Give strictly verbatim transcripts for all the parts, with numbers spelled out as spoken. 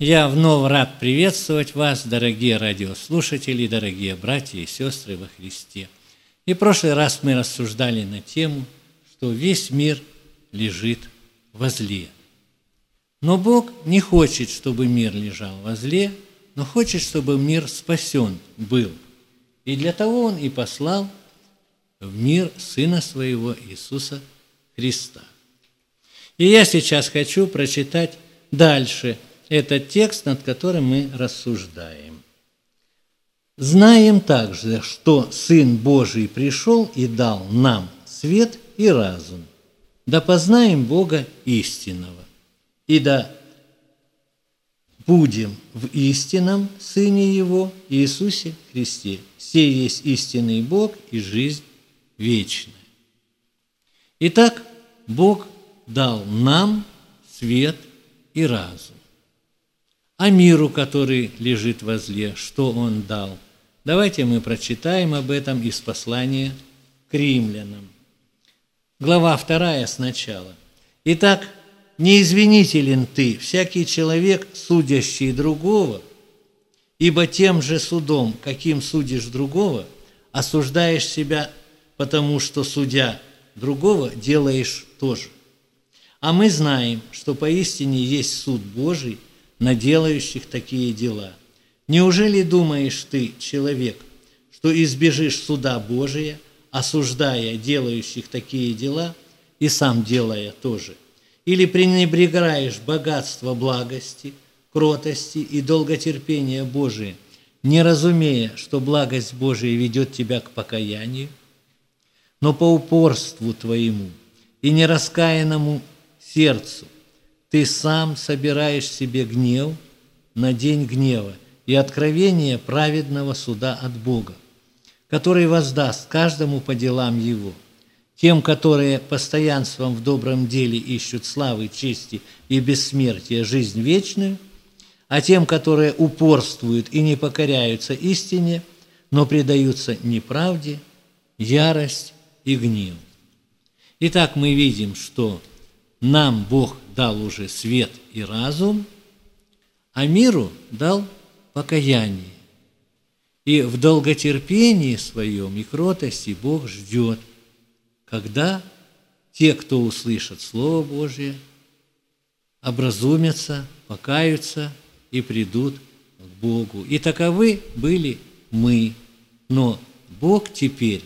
Я вновь рад приветствовать вас, дорогие радиослушатели, дорогие братья и сестры во Христе. И в прошлый раз мы рассуждали на тему, что весь мир лежит во зле. Но Бог не хочет, чтобы мир лежал во зле, но хочет, чтобы мир спасен был. И для того Он и послал в мир Сына Своего Иисуса Христа. И я сейчас хочу прочитать дальше этот текст, над которым мы рассуждаем. «Знаем также, что Сын Божий пришел и дал нам свет и разум, да познаем Бога истинного, и да будем в истинном Сыне Его, Иисусе Христе. Сей есть истинный Бог и жизнь вечная». Итак, Бог дал нам свет и разум. А миру, который лежит во зле, что Он дал? Давайте мы прочитаем об этом из послания к римлянам. Глава вторая сначала. «Итак, не извинителен ты, всякий человек, судящий другого, ибо тем же судом, каким судишь другого, осуждаешь себя, потому что, судя другого, делаешь то же. А мы знаем, что поистине есть суд Божий на делающих такие дела. Неужели думаешь ты, человек, что избежишь суда Божия, осуждая делающих такие дела и сам делая то же? Или пренебрегаешь богатство благости, кротости и долготерпения Божия, не разумея, что благость Божия ведет тебя к покаянию? Но по упорству твоему и нераскаянному сердцу ты сам собираешь себе гнев на день гнева и откровение праведного суда от Бога, который воздаст каждому по делам его, тем, которые постоянством в добром деле ищут славы, чести и бессмертия, жизнь вечную, а тем, которые упорствуют и не покоряются истине, но предаются неправде, ярость и гнев». Итак, мы видим, что нам Бог дал уже свет и разум, а миру дал покаяние. И в долготерпении своем и кротости Бог ждет, когда те, кто услышат Слово Божие, образумятся, покаются и придут к Богу. И таковы были мы. Но Бог теперь,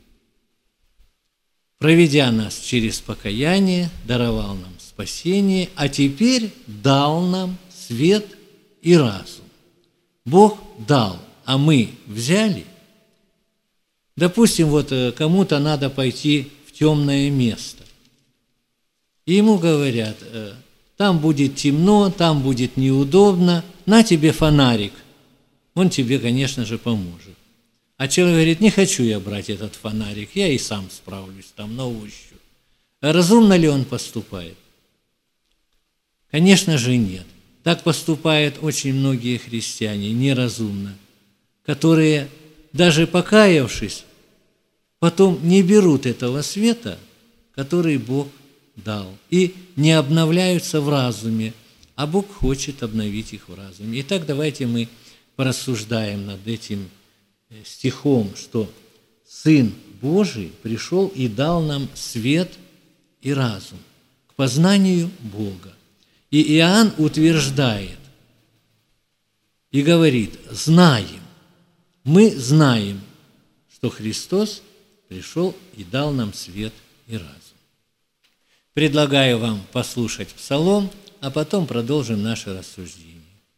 проведя нас через покаяние, даровал нам спасение, а теперь дал нам свет и разум. Бог дал, а мы взяли. Допустим, вот кому-то надо пойти в темное место. И ему говорят: там будет темно, там будет неудобно, на тебе фонарик. Он тебе, конечно же, поможет. А человек говорит: не хочу я брать этот фонарик, я и сам справлюсь там на ощупь. А разумно ли он поступает? Конечно же, нет. Так поступают очень многие христиане, неразумно, которые, даже покаявшись, потом не берут этого света, который Бог дал, и не обновляются в разуме, а Бог хочет обновить их в разуме. Итак, давайте мы порассуждаем над этим стихом, что Сын Божий пришел и дал нам свет и разум к познанию Бога. И Иоанн утверждает и говорит: знаем, мы знаем, что Христос пришел и дал нам свет и разум. Предлагаю вам послушать псалом, а потом продолжим наше рассуждение.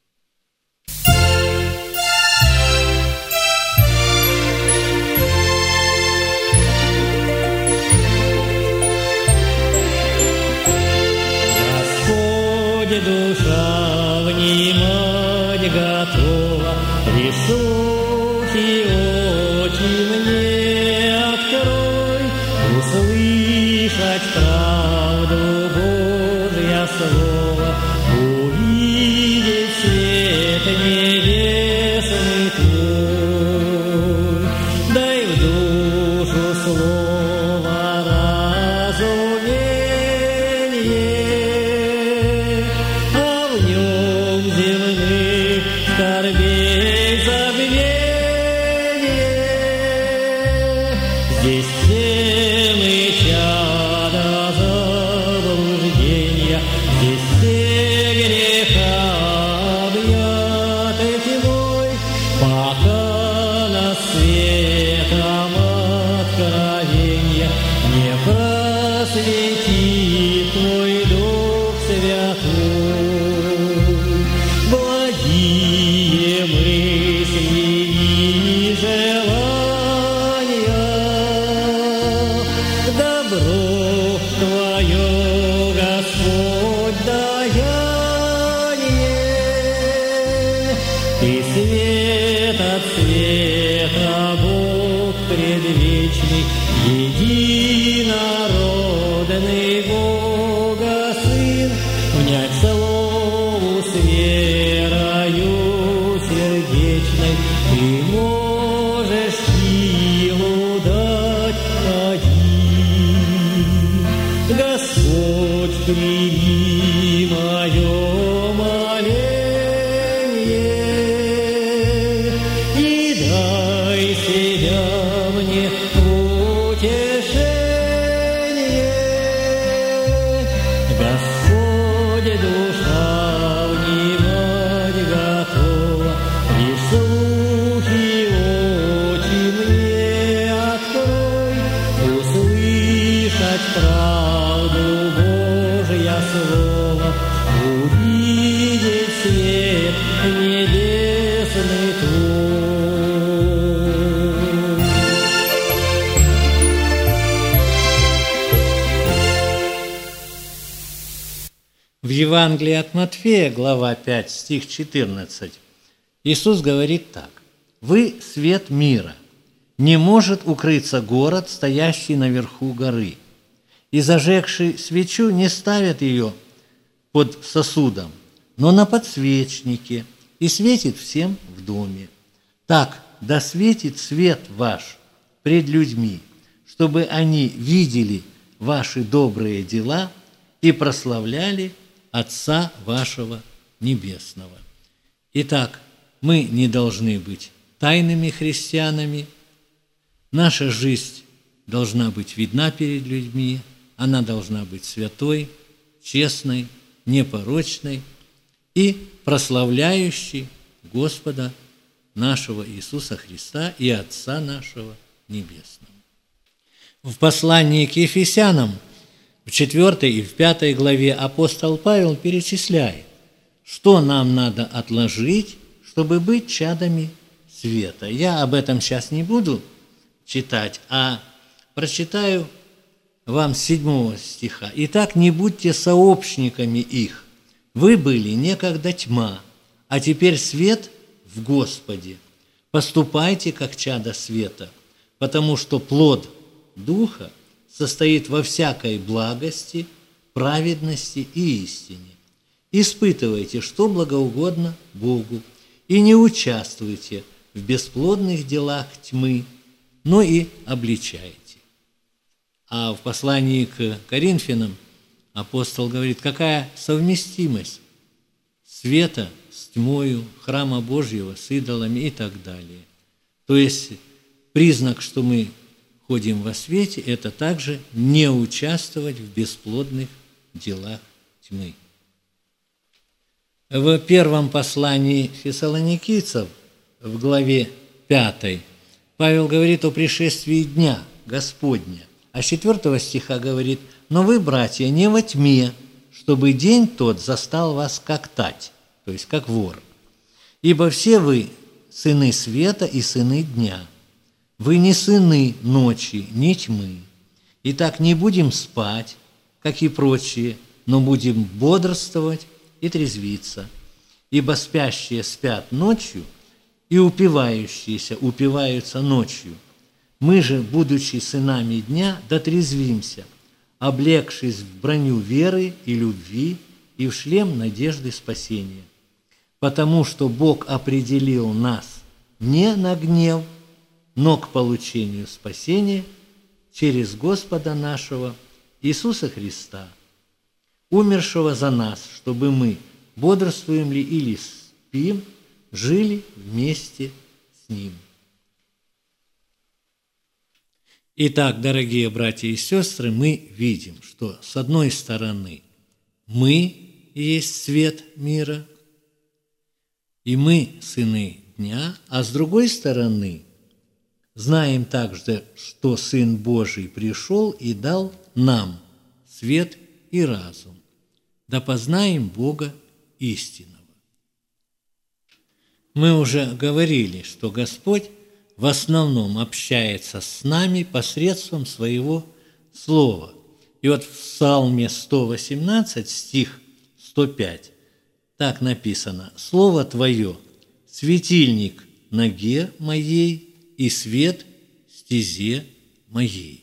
Душа внимать готова, высокие очи мне открой, услышать правду Божья слово, увидеть свет небесный твой. Дай в душу слово разумение, земные Здесь все мы чада заблуждения, здесь все греха объяты тьмой, пока нас светом откровения не просветит Твой Дух Святой. Благие мысли и желания, добро Твое, Господь, даяние. Ты свет от света, Бог предвечный, единородный Бога Сын, внять слову с верою сердечной, Ты можешь силу дать один. Господь, прими мое моление и дай себя мне утешение. Господь, душа внимать готова, лишь слухи очи мне открой, услышать правду Божья слово, увидеть свет небесный Твой. В Евангелии от Матфея, глава пять, стих четырнадцать, Иисус говорит так: «Вы свет мира. Не может укрыться город, стоящий наверху горы, и зажегший свечу не ставят ее под сосудом, но на подсвечнике, и светит всем в доме. Так да светит свет ваш пред людьми, чтобы они видели ваши добрые дела и прославляли Отца вашего Небесного». Итак, мы не должны быть тайными христианами. Наша жизнь должна быть видна перед людьми, она должна быть святой, честной, непорочной и прославляющей Господа нашего Иисуса Христа и Отца нашего Небесного. В послании к Ефесянам в четвёртой и в пятой главе апостол Павел перечисляет, что нам надо отложить, чтобы быть чадами света. Я об этом сейчас не буду читать, а прочитаю вам с седьмого стиха. «Итак, не будьте сообщниками их. Вы были некогда тьма, а теперь свет в Господе. Поступайте, как чада света, потому что плод Духа состоит во всякой благости, праведности и истине. Испытывайте, что благоугодно Богу, и не участвуйте в бесплодных делах тьмы, но и обличайте». А в послании к Коринфянам апостол говорит, какая совместимость света с тьмою, храма Божьего с идолами и так далее. То есть признак, что мы ходим во свете, это также не участвовать в бесплодных делах тьмы. В первом послании фессалоникийцев, в главе пятой, Павел говорит о пришествии дня Господня, а с четвёртого стиха говорит: «Но вы, братья, не во тьме, чтобы день тот застал вас как тать», то есть как вор. «Ибо все вы сыны света и сыны дня. Вы не сыны ночи, ни тьмы. Итак, не будем спать, как и прочие, но будем бодрствовать и трезвиться. Ибо спящие спят ночью, и упивающиеся упиваются ночью. Мы же, будучи сынами дня, дотрезвимся, облегшись в броню веры и любви и в шлем надежды спасения. Потому что Бог определил нас не на гнев, но к получению спасения через Господа нашего Иисуса Христа, умершего за нас, чтобы мы, бодрствуем ли или спим, жили вместе с Ним». Итак, дорогие братья и сестры, мы видим, что с одной стороны мы есть свет мира, и мы сыны дня, а с другой стороны знаем также, что Сын Божий пришел и дал нам свет и разум, да познаем Бога истинного. Мы уже говорили, что Господь в основном общается с нами посредством своего Слова. И вот в Псалме сто восемнадцать, стих сто пять, так написано: «Слово Твое – светильник ноге моей и свет стезе моей».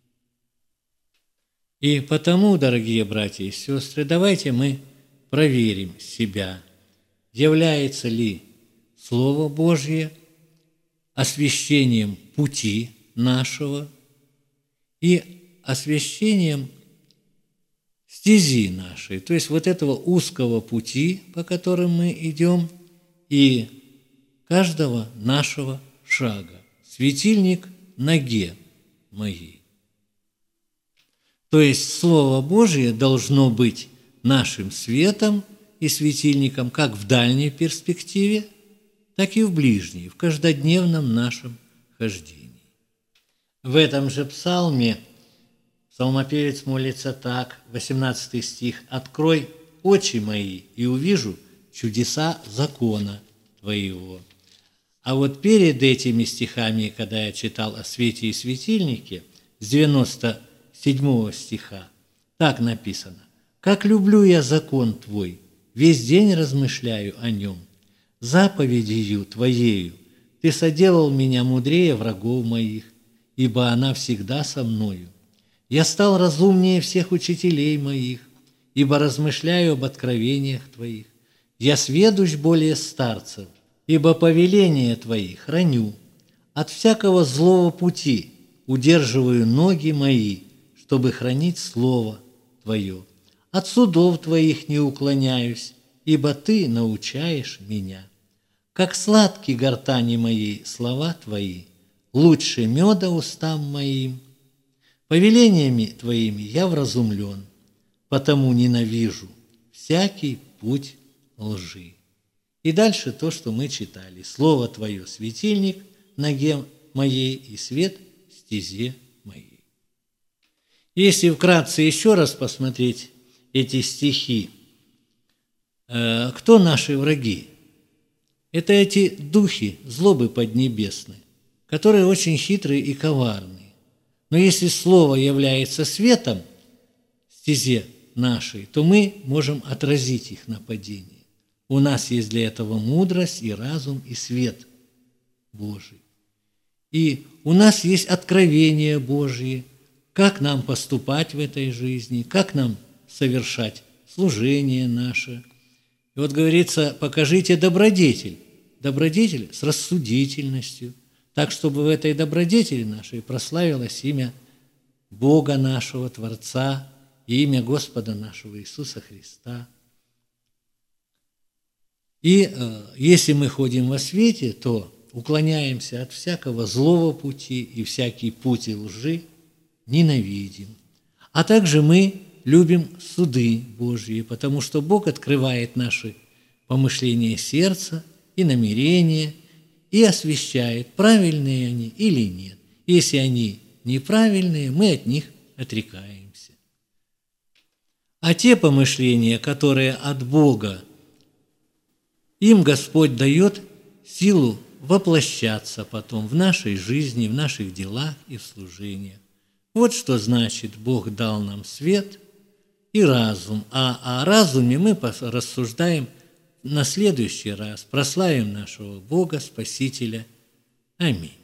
И потому, дорогие братья и сестры, давайте мы проверим себя, является ли Слово Божье освещением пути нашего и освещением стези нашей, то есть вот этого узкого пути, по которым мы идем, и каждого нашего шага. Светильник ноге моей. То есть Слово Божие должно быть нашим светом и светильником как в дальней перспективе, так и в ближней, в каждодневном нашем хождении. В этом же псалме псалмопевец молится так, восемнадцатый стих: «Открой очи мои, и увижу чудеса закона Твоего». А вот перед этими стихами, когда я читал о свете и светильнике, с девяносто седьмого стиха, так написано: «Как люблю я закон Твой, весь день размышляю о нем. Заповедью Твоею Ты соделал меня мудрее врагов моих, ибо она всегда со мною. Я стал разумнее всех учителей моих, ибо размышляю об откровениях Твоих. Я сведущ более старцев, ибо повеления Твои храню. От всякого злого пути удерживаю ноги мои, чтобы хранить Слово Твое. От судов Твоих не уклоняюсь, ибо Ты научаешь меня. Как сладки гортани моей слова Твои, лучше меда устам моим. Повелениями Твоими я вразумлен, потому ненавижу всякий путь лжи». И дальше то, что мы читали: «Слово Твое – светильник ноге моей и свет стезе моей». Если вкратце еще раз посмотреть эти стихи, кто наши враги? Это эти духи злобы поднебесной, которые очень хитрые и коварные. Но если Слово является светом стезе нашей, то мы можем отразить их нападение. У нас есть для этого мудрость и разум и свет Божий. И у нас есть откровение Божье, как нам поступать в этой жизни, как нам совершать служение наше. И вот говорится: покажите добродетель. Добродетель с рассудительностью, так, чтобы в этой добродетели нашей прославилось имя Бога нашего, Творца, и имя Господа нашего Иисуса Христа. И э, если мы ходим во свете, то уклоняемся от всякого злого пути и всякий путь лжи ненавидим. А также мы любим суды Божьи, потому что Бог открывает наши помышления сердца и намерения, и освещает, правильные они или нет. Если они неправильные, мы от них отрекаемся. А те помышления, которые от Бога, им Господь дает силу воплощаться потом в нашей жизни, в наших делах и в служениях. Вот что значит: Бог дал нам свет и разум, а о разуме мы рассуждаем на следующий раз. Прославим нашего Бога, Спасителя. Аминь.